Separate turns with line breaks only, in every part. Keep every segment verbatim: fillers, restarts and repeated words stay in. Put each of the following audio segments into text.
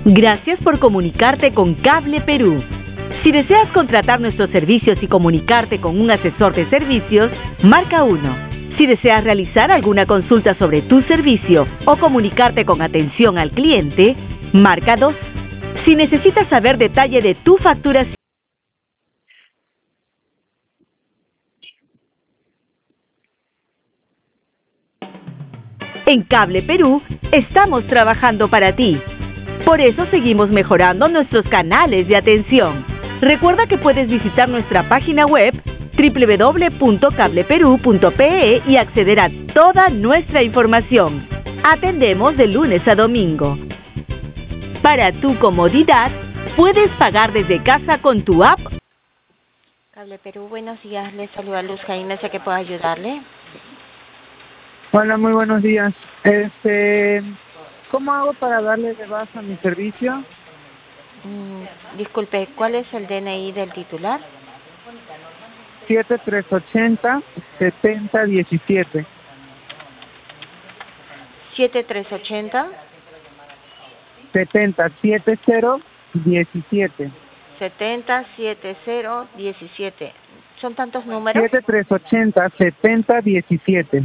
Gracias por comunicarte con Cable Perú. Si deseas contratar nuestros servicios y comunicarte con un asesor de servicios, marca uno. Si deseas realizar alguna consulta sobre tu servicio o comunicarte con atención al cliente, marca dos. Si necesitas saber detalle de tu facturación, en Cable Perú estamos trabajando para ti. Por eso seguimos mejorando nuestros canales de atención. Recuerda que puedes visitar nuestra página web doble u doble u doble u punto cable perú punto pe e y acceder a toda nuestra información. Atendemos de lunes a domingo. Para tu comodidad, puedes pagar desde casa con tu app.
Cable Perú, buenos días. Les saluda Luz Jaime, sé que puedo ayudarle.
Hola, muy buenos días. Este, ¿cómo hago para darle de baja mi servicio?
Mm, disculpe, ¿cuál es el D N I del titular?
siete tres ochenta, setenta diecisiete.
siete tres ochenta,
setenta, setenta diecisiete.
setenta setenta diecisiete. ¿Son tantos números?
siete tres ochenta, setenta diecisiete.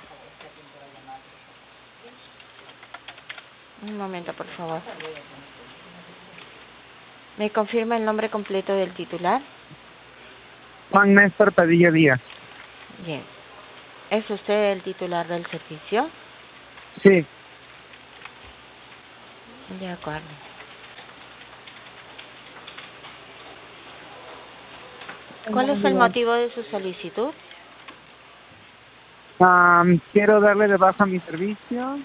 Un momento, por favor. ¿Me confirma el nombre completo del titular?
Juan Néstor Padilla Díaz.
Bien. ¿Es usted el titular del servicio?
Sí.
De acuerdo. ¿Cuál es el motivo de su solicitud?
Um, quiero darle de baja mi servicio.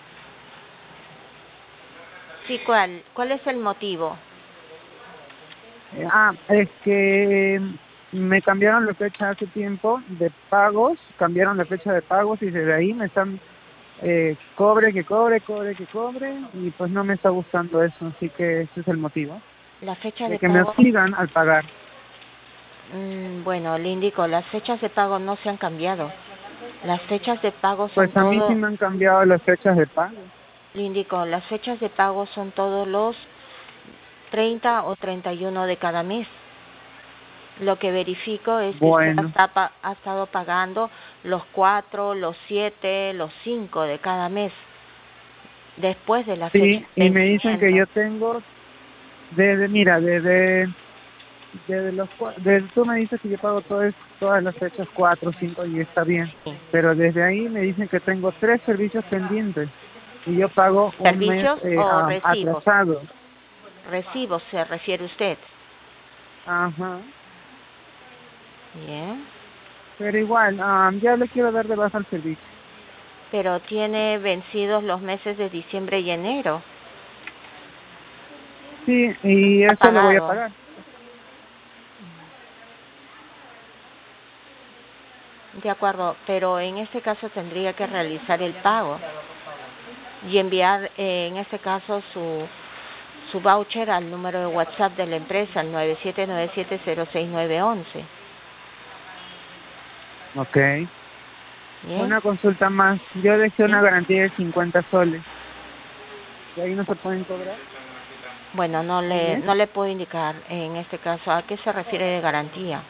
Sí, ¿cuál? ¿Cuál es el motivo?
Eh, ah, es que me cambiaron la fecha hace tiempo de pagos, cambiaron la fecha de pagos y desde ahí me están eh, cobre, que cobre, cobre, que cobre y pues no me está gustando eso, así que ese es el motivo.
La fecha de,
de que
pago...
me obligan al pagar.
Mm, bueno, le indico, las fechas de pago no se han cambiado. Las fechas de pago son
Pues a mí
todo...
sí me han cambiado las fechas de pago.
Le indico, las fechas de pago son todos los treinta o treinta y uno de cada mes. Lo que verifico es que
bueno.
usted ha, ha estado pagando los cuatro, los siete, los cinco de cada mes, después de la
sí,
fecha
de y me dicen que yo tengo, desde, mira, desde, desde los, desde, tú me dices que yo pago todas, todas las fechas cuatro, cinco y está bien, sí. Pero desde ahí me dicen que tengo tres servicios pendientes y yo pago un mes eh,
o
a,
recibos?
atrasado.
¿Recibos se refiere usted?
Ajá.
Bien.
Pero igual, um, ya le quiero dar de baja al servicio.
Pero tiene vencidos los meses de diciembre y enero.
Sí, y eso pagado. Lo voy a pagar.
De acuerdo, pero en este caso tendría que realizar el pago y enviar, eh, en este caso, su su voucher al número de WhatsApp de la empresa, al nueve siete nueve siete cero seis nueve once.
Ok.
¿Bien?
Una consulta más. Yo dejé una garantía de cincuenta soles. ¿Y ahí no se pueden cobrar?
Bueno, no le no le puedo indicar en este caso a qué se refiere de garantía.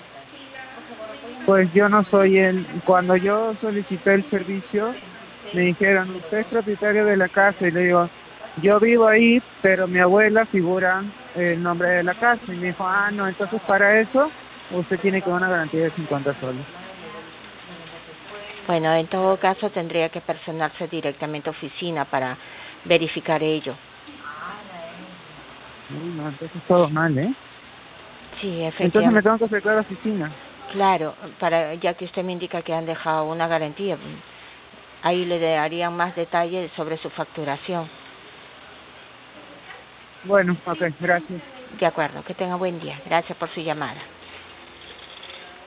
Pues yo no soy el... Cuando yo solicité el servicio, me dijeron, usted es propietario de la casa. Y le digo, yo vivo ahí, pero mi abuela figura el nombre de la casa. Y me dijo, ah, no, entonces para eso usted tiene que dar una garantía de cincuenta soles.
Bueno, en todo caso tendría que personarse directamente a oficina para verificar ello.
No, entonces todo mal, ¿eh?
Sí, efectivamente.
Entonces me tengo que acercar a la oficina.
Claro, para ya que usted me indica que han dejado una garantía, ahí le darían más detalles sobre su facturación.
Bueno, ok, gracias.
De acuerdo, que tenga buen día. Gracias por su llamada.